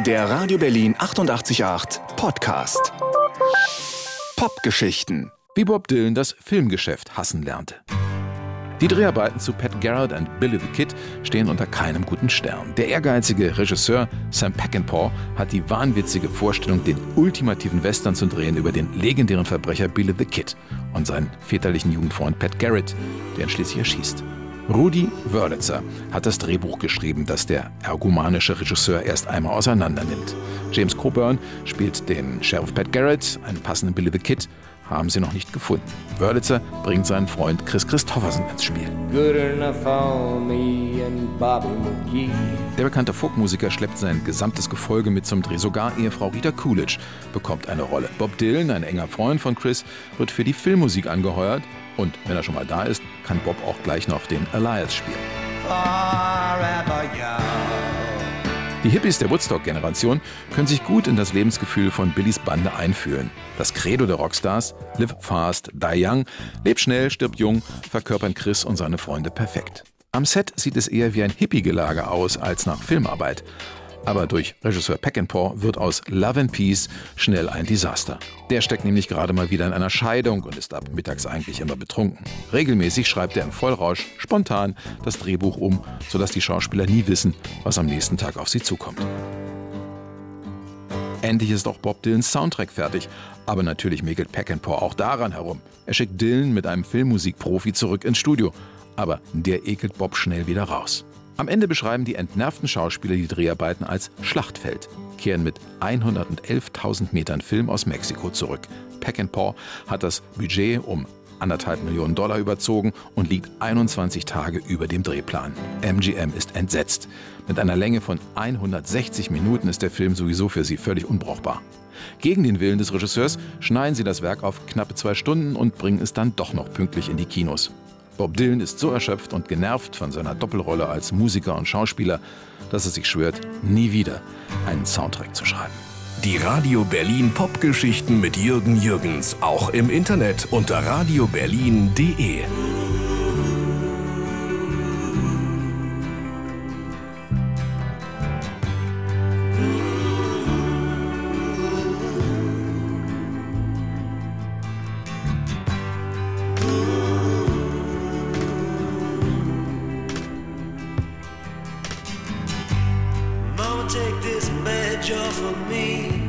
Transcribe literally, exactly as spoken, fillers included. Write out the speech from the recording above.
Der Radio Berlin achtundachtzig Komma acht Podcast. Popgeschichten. Wie Bob Dylan das Filmgeschäft hassen lernte. Die Dreharbeiten zu Pat Garrett und Billy the Kid stehen unter keinem guten Stern. Der ehrgeizige Regisseur Sam Peckinpah hat die wahnwitzige Vorstellung, den ultimativen Western zu drehen über den legendären Verbrecher Billy the Kid und seinen väterlichen Jugendfreund Pat Garrett, der ihn schließlich erschießt. Rudi Wurlitzer hat das Drehbuch geschrieben, das der ergomanische Regisseur erst einmal auseinandernimmt. James Coburn spielt den Sheriff Pat Garrett, einen passenden Billy the Kid haben sie noch nicht gefunden. Wurlitzer bringt seinen Freund Kris Kristofferson ins Spiel. Der bekannte Folkmusiker schleppt sein gesamtes Gefolge mit zum Dreh. Sogar Ehefrau Rita Coolidge bekommt eine Rolle. Bob Dylan, ein enger Freund von Chris, wird für die Filmmusik angeheuert. Und wenn er schon mal da ist, kann Bob auch gleich noch den Elias spielen. Die Hippies der Woodstock-Generation können sich gut in das Lebensgefühl von Billys Bande einfühlen. Das Credo der Rockstars, live fast, die young, leb schnell, stirb jung, verkörpern Chris und seine Freunde perfekt. Am Set sieht es eher wie ein Hippie-Gelage aus als nach Filmarbeit. Aber durch Regisseur Peckinpah wird aus Love and Peace schnell ein Desaster. Der steckt nämlich gerade mal wieder in einer Scheidung und ist ab mittags eigentlich immer betrunken. Regelmäßig schreibt er im Vollrausch spontan das Drehbuch um, sodass die Schauspieler nie wissen, was am nächsten Tag auf sie zukommt. Endlich ist auch Bob Dylans Soundtrack fertig, aber natürlich mäkelt Peckinpah auch daran herum. Er schickt Dylan mit einem Filmmusikprofi zurück ins Studio, aber der ekelt Bob schnell wieder raus. Am Ende beschreiben die entnervten Schauspieler die Dreharbeiten als Schlachtfeld, kehren mit hundertelftausend Metern Film aus Mexiko zurück. Peckinpah hat das Budget um anderthalb Millionen Dollar überzogen und liegt einundzwanzig Tage über dem Drehplan. M G M ist entsetzt. Mit einer Länge von hundertsechzig Minuten ist der Film sowieso für sie völlig unbrauchbar. Gegen den Willen des Regisseurs schneiden sie das Werk auf knappe zwei Stunden und bringen es dann doch noch pünktlich in die Kinos. Bob Dylan ist so erschöpft und genervt von seiner Doppelrolle als Musiker und Schauspieler, dass er sich schwört, nie wieder einen Soundtrack zu schreiben. Die Radio Berlin Popgeschichten mit Jürgen Jürgens, auch im Internet unter radio berlin punkt de. Take this badge off of me.